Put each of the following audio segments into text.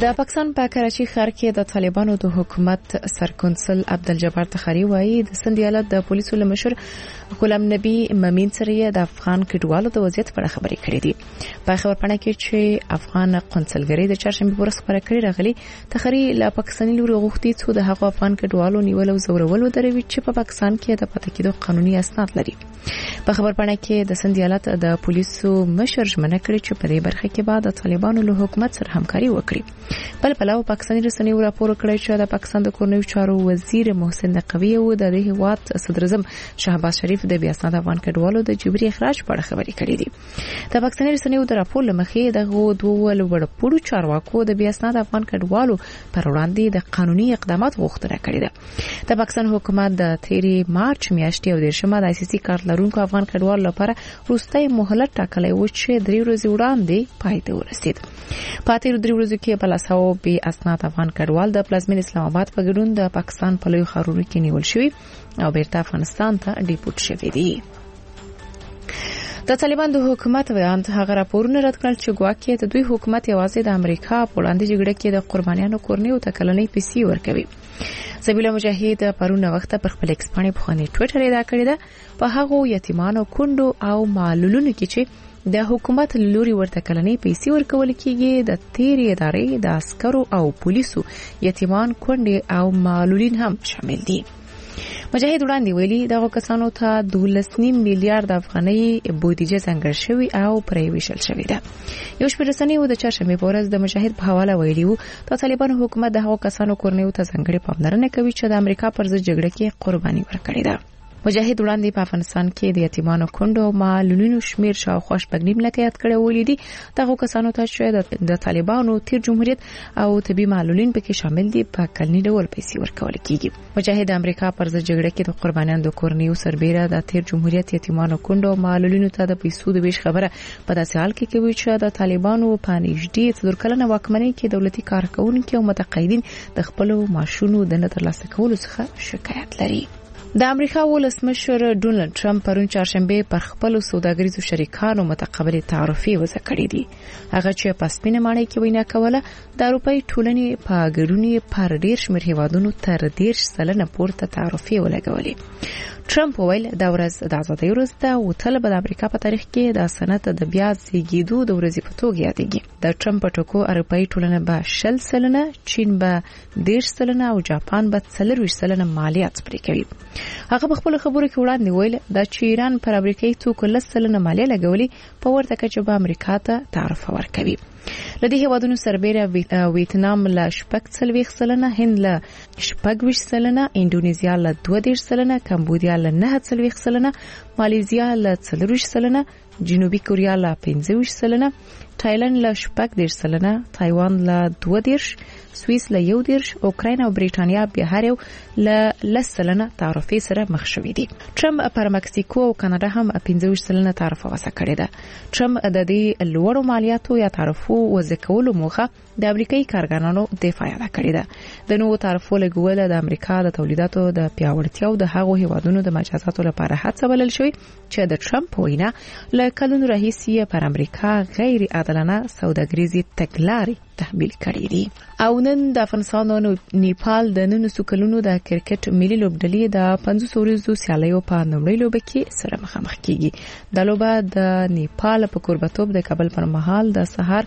د پاکستان په کراچي ښار کې د طالبانو د حکومت سرکونسل عبدالجبار تخاری وایي د سند ایالت د پولیسو لمشر غلام نبی ممین سره د افغان کډوالو د وضعیت په اړه خبرې کړې دي. په خبرپاڼه کې چې افغان قونسلګری د چهارشنبه په ورځ خبره کړې راغلي تخاری له پاکستاني لوري غوښتي چې د هغو افغان کډوالو نیول او زورول ودروي چې په پاکستان کې د پاتې کېدو قانوني اسناد لري. په خبرپاڼه کې د سند ایالت د پولیسو مشر ژمنه کړې چې په دې برخه کې بعد د طالبانو له حکومت سره همکاري وکړي. بل پلاو پاکستاني رسنیو راپور کړی چې د پاکستان د کورنیو چارو وزیر محسن نقوی او د هیواد صدر اعظم شهباز شریف د بیا اسناد افغان کډوالو د جبري اخراج په اړه خبرې کړې دي. د پاکستاني رسنیو د راپور لمخې د دوه لوړپوړو چارواکو د بیا اسناد افغان کډوالو پر وړاندې د قانوني اقدامات غوښتنه کړې ده. د پاکستان حکومت د 13 مارچ میاشتې او د شمال د ICC کارت لرونکو افغان کډوالو لپاره وروستۍ مهلت ټاکلی و چې 3 ورځې وړاندې پای ته ورسید. په 3 ورځو کې په لاسو بي اسناد افغان کډوال د پلازمین اسلام آباد په ګډون د پاکستان په لوی ښارونو کې نیول شوی او بیرته افغانستان ته ډیپورټ شوی دي. د طالبان د حکومت بیان هغه راپورونه رد کړل چې ګواکې د دوی حکومت یوازې د امریکا په وړاندې جګړه کې د قربانیانو کورنیو ته کلنۍ پیسې ورکوي. سبیلا مجاهد پرونه وخت پر خپل ایکس باندې په خاني ټوئیټر ادا کړی ده په هغه یتیمانو کندو او معلولونو کې چې د حکومت لوري ورته کلنۍ پیسې ورکول کیږي د تیرې ادارې د عسکرو او پولیسو یتیمان کندې او معلولین هم شامل دي. مجاهد وړاندې ویلي دغه کسانو ته 12.5 میلیارډ افغانۍ بودیجه ځانګړې شوی او پرې ویشل شوی ده. یو شمېر رسنیو د چهارشنبه په ورځ د مجاهد په حواله ویلي وو د طالبانو حکومت د هغو کسانو کورنیو ته ځانګړې پاملرنه کوي چې د امریکا پر ضد جګړه کې قرباني ورکړې ده. مجاهد وړاندې په افغانستان کې د یتیمانو کندو او معلولینو شمیر شاوخوا 8.5 لکه یاد کړی ولیدي دغه کسانو ته چې د طالبانو تیر جمهوریت او طبي معلولین پکې شامل دي په کلنی ډول پیسې ورکول کیږي. مجاهد امریکا پر ضد جګړه کې د قربانیانو د کورنیو سربېره د تیر جمهوریت یتیمانو کندو او معلولینو ته د پیسو د ویش خبره په داسې حال کې کوي چې د طالبانو په نږدې 4 کلنه واکمنۍ کې دولتي کارکونکو او متقاعدین د خپل معاشونو د نه ترلاسه کولو څخه شکایت لري. د امریکا ولسمشر ډونالد ټرمپ پرون چهارشنبه پر خپل سوداګریزو شریکانو متقابل تعارفي وضع کړې دي. هغه چې په سپینه ماڼۍ کې وینا کوله د اروپای ټولنې په ګډون پر ډیر شمېر هیوادونو تر 10% پورته تعارفي ولګولې. ټرمپ ویل دا ورځ د آزادۍ ورځ ده او تل به د امریکا په تاریخ کې د صنعت د بیا زیږیدو د ورځې په توګه یادېږي. د ټرمپ په ټکو اروپای ټولنه به 10%، چین به 10% او جاپان به 40% مالیات پرې کوي. هغه په خپل خبرو کې وړاندې ویل دا چې ایران پر امریکایي توکو 10% مالیه لګولي په ورته کچه به امریکا ته تعرفه ورکوي. لدې هیوادونو سربېره ویتنام له 40%، هند له 40%، انډونیزیا له 22%، کمبودیا له 9%، مالیزیا له 4%، جنوبي کوریا له 15%، تایلند له 14%، تایوان له 2%، سوئیس له 1%، اوکراین او بریټانیا به هر یو له 10% تعرفه سره مخ شوي دي. ټرمپ پر مکسیکو او کاناډا هم 15% تعرفه وضع کړې ده. ټرمپ د دې لوړو مالیاتو یا تعرفو وضع کولو موخه د امریکایي کارګرانو دفاع یاده کړې ده. د نوو تعرفو لګول د امریکا د تولیداتو د پیاوړتیا او د هغو هیوادونو د مجازاتو لپاره هڅه بلل شوی چې د ټرمپ وینا له کلونو راهیسې پر امریکا غیر عادلانه سوداګریزي تګلارې تحمیل کړې دي. او نن د افغانستان او نیپال د 900 کلونو د کرکټ ملي لوبډلې د 500 ورځو سیالیو په لومړۍ لوبه کې سره مخامخ کیږي. د لوبه د نیپال په کوربتوب د کابل پر مهال د سهار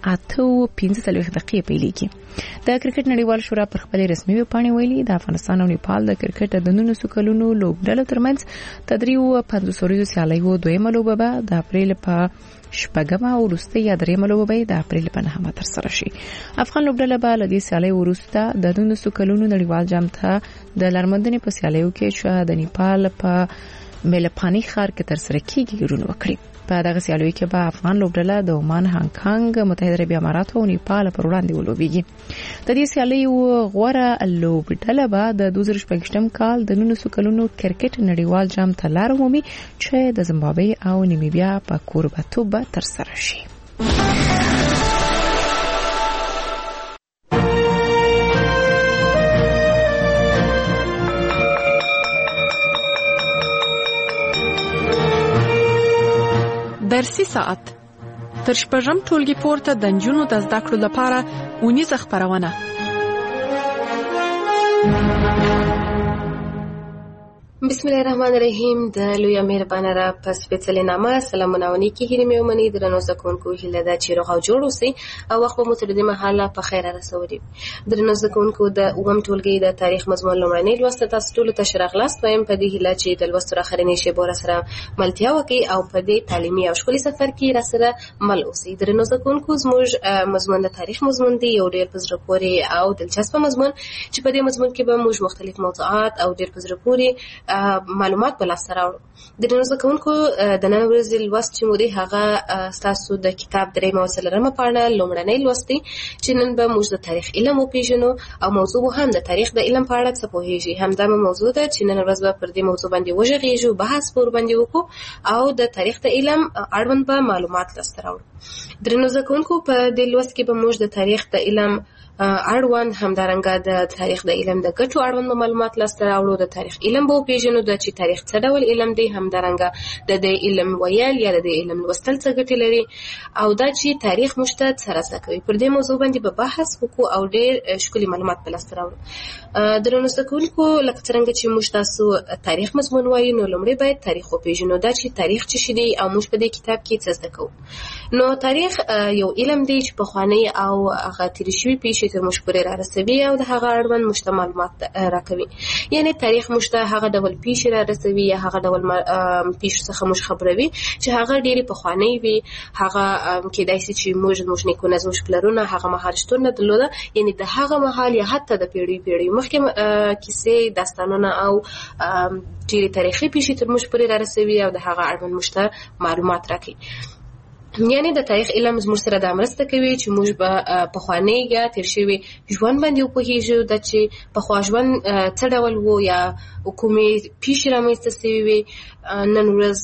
8:15 دقیقې پیلېږي. د کرکټ نړیوال شورا پر خپل رسمي ویبپاڼه ویلي د افغانستان او نیپال د کرکټ د 900 کلونو لوبډلو ترمنځ تدریو 500 ورځو سیالیو دویمه لوبه به د اپریل په 8 او وروسته یا 3 لوبه به د اپریل په 9 ترسره شي. افغان لوبډله به له دې سیالیو وروسته د 900 کلونو نړیوال جام ته د لارمندنې په سیالیو کې چې د نیپال په ملپانی ښار کې ترسره کیږي ګډون وکړي. په دغه سیالیو کې به افغان لوبډله د عمان، هانګ کانګ، متحده عربي امارات او نیپال پر وړاندې ولوبېږي. د دې سیالیو غوره لوبډله به د 2018 کال د 900 کلونو کرکټ نړیوال جام ته لار ومومي چې د زیمبابوې او نیمیبیا په کوربتوب ترسره شي. درسي ساعت تر شپږم ټولګي پورته د نجونو د زده کړو لپاره اونیزه خپرونه. بسم الله الرحمن الرحیم. د لوی مهربانه را پس سپیڅلې نامه سلامونه او نیکی هیلې مې ومني. درنو زده کوونکو هیله ده چې روغ او جوړ اوسئ او وخت مو تر دې مهاله په خیر رسولي. درنو زده کوونکو د اووم ټولګي د تاریخ مضمون لومړنۍ لوست تاسو ټول ته ښه راغلاست. وایم په دې هیله چې د لوست اخرنۍ شیبو سره ملتیا وکړئ او په دې تعلیمي او ښکلي سفر کې راسره مل اوسئ. درنو زده کوونکو زموږ مضمون د تاریخ مضمون دی، یو ډېر په زړه پورې او دلچسپ مضمون چې په دې مضمون کې به موږ مختلف موضوعات او ډېر په زړه پورې معلومات په لاس راوړو. د نن کوونکو د نن ورځې لوست چې مو دی هغه ستاسو د کتاب درېیمه او څلورمه پاڼه لومړنۍ لوست دی چې نن به موږ د تاریخ علم وپېژنو او موضوع به هم د تاریخ د علم په اړه څه پوهېږي. همدا موضوع ده چې نن ورځ به پر دې موضوع باندې وغږېږو، بحث پر باندې وکړو او د تاریخ د علم اړوند به معلومات لاسته راوړو. درنو زده کوونکو په دې لوست کې به موږ د تاریخ د علم اړوند همدارنګه د تاریخ د علم د ګټو اړوند معلومات لاسته راوړو. د تاریخ علم به وپېژنو د چې تاریخ څه ډول علم دی، همدارنګه د دې علم ویل یا د دې علم لوستل څه ګټې لري او دا چې تاریخ موږ ته څه را زده کوي. پر دې موضوع باندې به بحث وکړو او ډېر ښکلي معلومات به لاسته راوړو. درنو زده کوونکو لکه څرنګه چې موږ تاسو تاریخ مضمون وایو نو لومړی باید تاریخ وپېژنو، دا چې تاریخ څه شی دی او موږ په دې کتاب کې څه زده کوو. نو تاریخ یو علم دی چې پخوانۍ او هغه تېرې شوي پیښې تر موږ پورې رارسوي او د هغه اړوند موږ ته معلومات راکوي. یعنې تاریخ موږ ته هغه ډول پیښې رارسوي یا هغه ډول پیښو څخه موږ خبروي چې هغه ډېرې پخوانۍ وي. هغه کېدای شي چې موږ نیکونه زموږ پلرونه هغه مهال شتون نه درلوده، یعنې د هغه مهال یا حتی د پیړیو مخکې کیسې، داستانونه او ډېرې تاریخي پیښې تر موږ پورې رارسوي او د هغه اړوند موږ ته معلومات راکوي. یعنی د تاریخ علم زموږ سره دا مرسته کوي چې موږ به پخوانۍ یا تېر شوي ژوند باندې وپوهېږو، د چې پخوا ژوند څه ډول و یا کومې پیښې رامنځته سوي وي، نن ورځ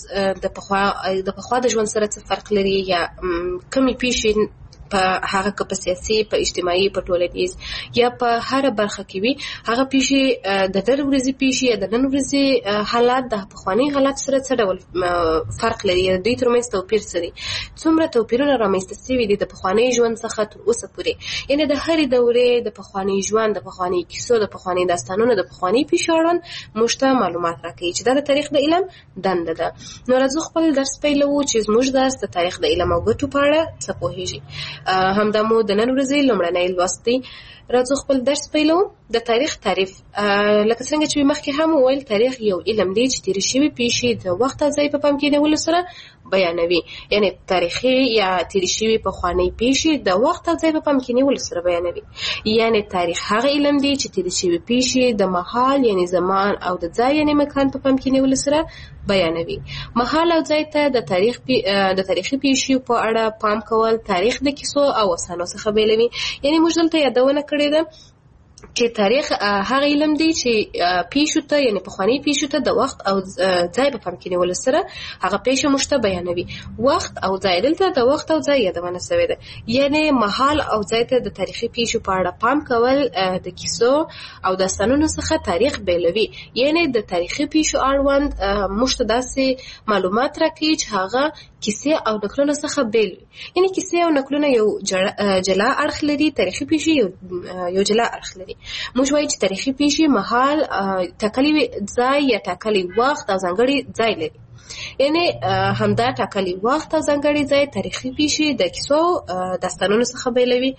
د پخوا د ژوند سره څه فرق لري یا کومې پیښې په هغه که په سیاسي، په اجتماعي، په ټولنیز یا په هره برخه کې وي، هغه پیښې د نن ورځې پیښې یا د نن ورځې حالات د پخواني حالات سره څه ډول فرق لري، د دوی ترمنځ توپیر څه دی، څومره توپیرونه رامنځته سوي دي د پخواني ژوند څخه تر اوسه پورې. یعنې د هرې دورې د پخواني ژوند، د پخواني کیسو، د پخواني داستانونو، د پخواني پیښو اړوند موږ ته معلومات راکوي چې دا د تاریخ د علم دنده ده. نو راځو خپل درس پیلوو چې زموږ درس د تاریخ د علم او ګټو په اړه څه پوهېږي. همدا مو د نن ورځې لومړنی لوست دی. راځو خپل درس پیلوو. د تاریخ تعریف لکه څنګه چې مخکې هم وویل، تاریخ یو علم دی چې تېرې شوي پیښې د وخت او ځای په پام کې نیولو سره بیانوي. یعنې تاریخي یا تېرې شوي پخوانۍ پیښې د وخت او ځای په پام کې نیولو سره بیانوي. یعنې تاریخ هغه علم دی چې تېرې شوي پیښې د مهال یعنې زمان او د ځای یعنې مکان په پام کې نیولو سره بیانوي. مهال او ځای ته د تاریخي پیښو په اړه پام کول تاریخ د کیسو او افسانو څخه بیلوي. یعنې موږ دلته یادونه کړې ده چې تاریخ هغه علم دی چې پیښو ته یعنې پخواني پیښو ته د وخت او ځای په پام کې نیولو سره هغه پیښه موږ ته بیانوي. وخت او ځای، دلته د وخت او ځای یادونه سوې ده. یعنې مهال او ځای ته د تاریخي پیښو په اړه پام کول د کیسو او داستانونو څخه تاریخ بیلوي. یعنې د تاریخي پیښو اړوند موږ ته داسې معلومات راکوي چې هغه کیسې او نکلونه څخه بیل وي. یعنې کیسې او نکلونه یو جلا اړخ لري، تاریخي پیښې یو جلا اړخ لري. موږ وایو چې تاریخي پیښې مهال، ټاکلي ځای یا ټاکلي وخت او ځانګړي ځای لري. یعنې همدا ټاکلي وخت او ځانګړي ځای تاریخي پیښې د کیسو داستانونو څخه بیلوي.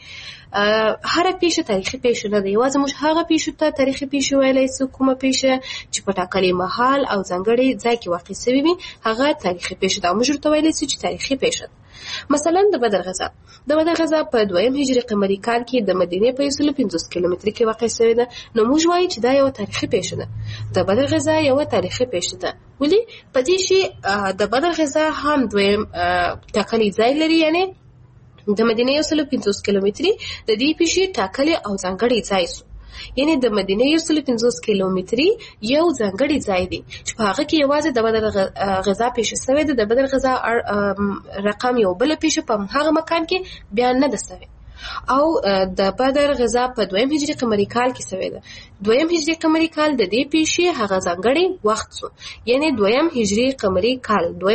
هره پیښه تاریخي پیښه نه ده، یوازې موږ هغه پیښو ته تاریخي پیښه ویلی سو کومه پیښه چې په ټاکلي مهال او ځانګړي ځای کې واقع سوي وي، هغه تاریخي پیښه ده او موږ ورته ویلی سو چې تاریخي پیښه ده. مثلا د بدر غزا. د بدر غزا په 2 هجري قمري کال کې د مدینې په 150 کیلومتري کې واقع شوې ده. نو موږ وایو چې دا یو تاریخي پیښه ده. د بدر غزا یو تاریخي پیښه ده. ولې؟ په دې شي د بدر غزا هم دویم ټاکلي ځای لري، یعنې د مدینې 150 کیلومتري د دې پیښې ټاکلي او ځانګړي ځای سو. یعنې د مدینې 150 کیلومتري یو ځانګړي ځای دی چې په هغه کې یوازې د بدر غزا پیښه سوې ده. د بدر غزا رقم یو بله پیښه په هغه مکان کې بیان نه ده سوې. او د بدر غزا په 2 هجري قمري کال کې شوې ده. 2 هجري قمري کال د دې پیښې هغه ځانګړی وخت شو، یعنی 2 هجري قمري کال د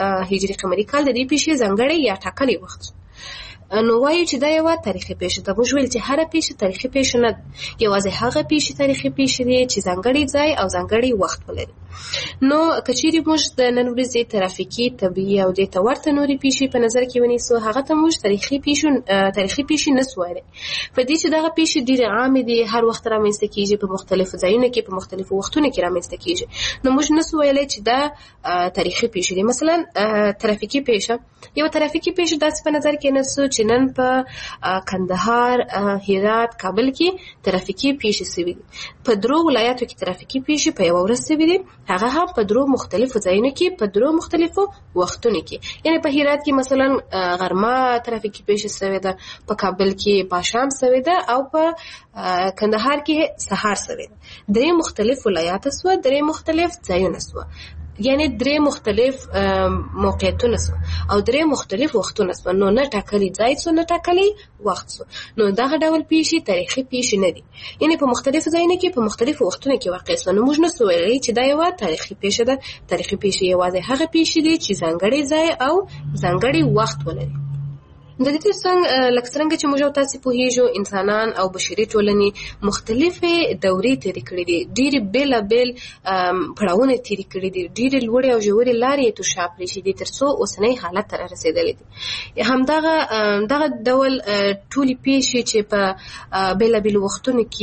دې پیښې ځانګړی یا ټاکلی وخت شو. نو وایو چې دا یو تاریخي پیښه ده. موږ ویل چې هر پیښه تاریخي پیښه نه ده، یوازې هغه پیښه تاریخي پیښه دي چې ځانګړی ځای او ځانګړی وخت ولري. نو کچېرې موږ د نن ورځې ترافیکي، طبیعي او دې ته ورته نورې پیښې په نظر کې ونیسو، هغه ته موږ تاریخي پیښې نه سو ویلی. په دې چې دغه پیښې ډېرې عامې دي، هر وخت رامنځته کېږي، په مختلفو ځایونو کې په مختلفو وختونو کې رامنځته کېږي، نو موږ نه سو ویلی چې دا تاریخي پیښې دي. مثلا ترافیکي پیښه، یو ترافیکي پیښه داسې په نظر کې نیسو چې نن په کندهار، هرات، کابل کې ترافیکي پیښې شوي دي. په 3 ولایاتو کې ترافیکي پیښې په یوه ورځ شوي دي، هغه هم په 3 مختلفو ځایونو کې په 3 مختلفو وختونو کې. یعنی په هرات کې مثلا غرمه ترافیکي پیښه شوې ده، په کابل کې پاشام شوې ده، او په کندهار کې سهار شوې ده. 3 مختلف ولایات سوه، 3 مختلف ځایونه سوه، یعنی 3 مختلف موقعیتونه سو او 3 مختلف وختونه سو. نو نه ټاکلي ځای سو، نه ټاکلي وخت سو. نو دغه ډول پیښې تاریخي پیښې نه دي، یعنی په مختلفو ځایونو کې په مختلفو وختونو کې واقع سو. نو موږ نه سو ویلی چې دا یوه تاریخي پیښه ده. تاریخي پیښې یوازې هغه پیښې دي چې ځانګړی ځای او ځانګړی وخت ولري. د دې ترڅنګ لکه څرنګه چې موږ تاسو پوهیږو، انسانان او بشري ټولنې مختلفې دورې تېرې کړې دي، ډېرې بېلابېل پړاوونه تېرې کړي دي، ډېرې لوړې او ژورې لارې یې تشا پرېښي دي تر څو اوسنی حالت ته رارسېدلې دي. همدغه ډول ټولې پیښې چې په بېلابېلو وختونو کې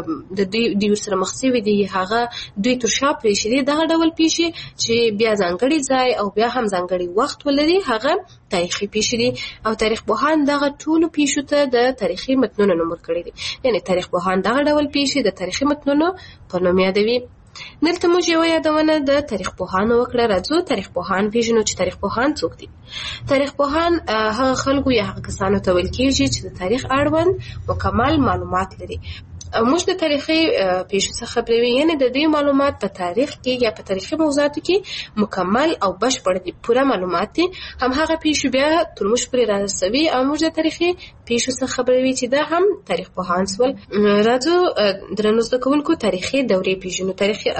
د دوی سره مخ شوي دي، هغه دوی تشا پرېښي دي. دغه ډول پیښې چې بیا ځانګړی ځای او بیا هم ځانګړی وخت ولري، هغه تاریخي پیښې دي. او تاریخ پوهان دغه ټولو پیښو ته د تاریخي متنونو نوم ورکړی دی، یعنی تاریخ پوهان دغه ډول پیښې د تاریخي متنونو په نوم یادوي. دلته موږ یوه یادونه د تاریخ پوهانو وکړه. راځو تاریخ پوهان پیژنو چې تاریخ پوهان څوک دي. تاریخ پوهان هغه خلکو یا هغه کسانو ته ویل کېږي چې د تاریخ اړوند مکمل معلومات لري. موږ د تاریخي پیښو څخه خبروي، یعنی د دې معلومات په تاریخ کې یا په تاریخي موضوعاتو کې مکمل او بشپړ دي، پوره معلومات دي. هم هغه پیښو بیا تر موږ پورې رارسوي او موږ د تاریخي پیښو څخه خبروي چې دا هم تاریخ پوهان سول. راځو درنو زده کوونکو تاریخي دورې پیژنو.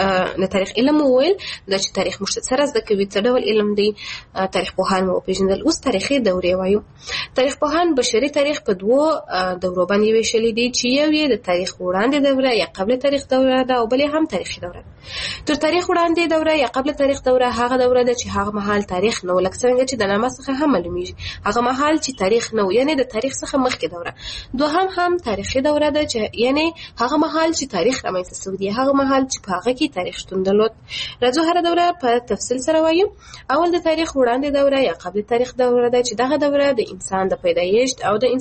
د تاریخ علم وویل دا چې تاریخ موږ ته سره زده کوي، څه ډول علم دی. تاریخ پوهان مو وپېژندل. اوس تاریخي دورې وایو. تاریخ پوهان بشري تاریخ په 2 دورو باندې ویشلي دي، چې یو یې د تاریخ وړاندې دوره یا قبل تاریخ دوره ده، او بل هم تاریخي دوره. تر تاریخ وړاندې دوره یا قبل تاریخ دوره هغه دوره ده چې هغه مهال تاریخ نه و، لکه څنګه چې د نامه څخه هم معلومیږي، هغه مهال چې تاریخ نه و، یعنی د تاریخ څخه مخکې دوره. دوهم هم تاریخي دوره ده چې یعنی هغه مهال چې تاریخ رامنځته شوی دی، هغه مهال چې په هغه کې تاریخ شتون درلود. راځو هر دوره په تفصیل سره وایو. اول د تاریخ وړاندې دوره یا قبل تاریخ دوره ده چې دغه دوره د انسان د پیدایښت او د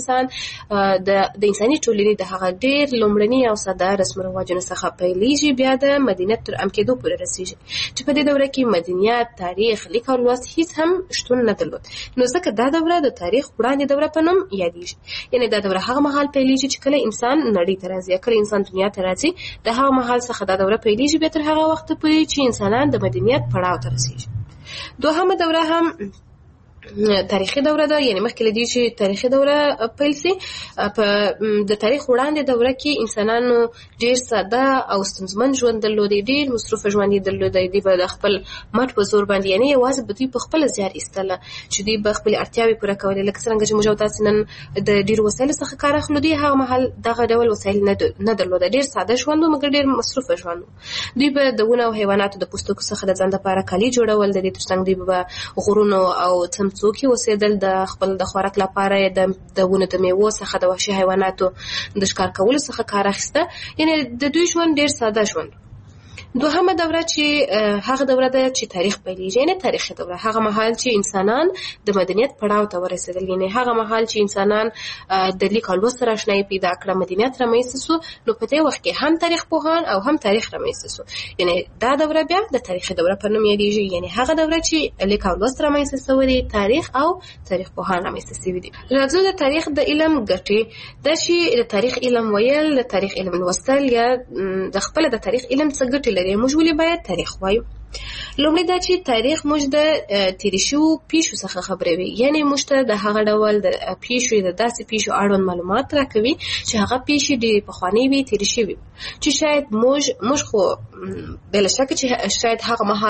انساني ټولنې د هغه ډېر لومړني او ساده رسم رواجونو څخه پیلېږي، بیا د مدنیت تر عام کېدو پورې رسېږي، چې په دې دوره کې مدنیت، تاریخ، لیک او لوست هیڅ هم شتون نه درلود. نو ځکه دا دوره د تاریخ وړاندې دوره په نوم یادېږي. یعنی دا دوره هغه مهال پیلېږي چې کله انسان نړۍ ته راځي، کله انسان دنیا ته راځي، د هغه مهال څخه دا دوره پیلېږي، بیا تر هغه وخته پورې چې انسانان د مدنیت پړاو ته رسېږي. دوهمه دوره هم تاریخي دوره ده، یعنی مخکې له دې چې تاریخي دوره پیل شي، په د تاریخ وړاندې دوره کې انسانانو ډېر ساده او ستونزمن ژوند درلودی، ډېر مصروفه ژوند یې درلودی. دوی به د خپل مټ په زور باندې، یعنی یوازې به دوی په خپله زیار ایستله چې دوی به خپلې اړتیاوې پوره کولې. لکه څرنګه چې موږ او تاسې نن د ډېرو وسایلو څخه کار اخلو، دوی هغه مهال دغه ډول وسایل نه درلوده، ډېر ساده ژوند و، مګر ډېر مصروفه ژوند و. دوی به د ونو او حیواناتو د پوستکو څخه د ځان لپاره کالي جوړول، د دې ترڅنګ دوی به غرونو او څمڅو کې اوسېدل، د خپل د خوراک لپاره د ونو د میوو څخه د وحشي حیواناتو د ښکار کولو څخه کار اخیسته. یعنی د دوی ژوند ډېر ساده ژوند. دوهمه دوره چې هغه دوره ده چې تاریخ پیلېږي، یعنی تاریخي دوره، هغه مهال چې انسانان د مدنیت پړاو ته ورسېدل، یعنی هغه مهال چې انسانان د لیک او لوست سره اشنایي پیدا کړه، مدنیت رامنځته سو. نو په دې وخت کې هم تاریخ پوهان او هم تاریخ رامنځته سو. یعنی دا دوره بیا د تاریخي دوره په نوم یادېږي، یعنی هغه دوره چې لیک او لوست رامنځته سوی دی، تاریخ او تاریخ پوهان رامنځته سوي دي. راځو د تاریخ د علم ګټې. دا چې د تاریخ علم ویل، د تاریخ علم لوستل یا د خپل د تاریخ علم څه ګټې لري، موږ ولې باید تاریخ وایو؟ لومړی دا چې تاریخ موږ د تیرې شویو پیښو څخه خبروي، یعنې موږ ته د هغه ډول د پیښو د داسې پیښو اړوند معلومات راکوي چې هغه پیښې ډېرې پخوانۍ وي، تیرې شوي، چې شاید موږ خو بله شکه چې شاید هغه مهال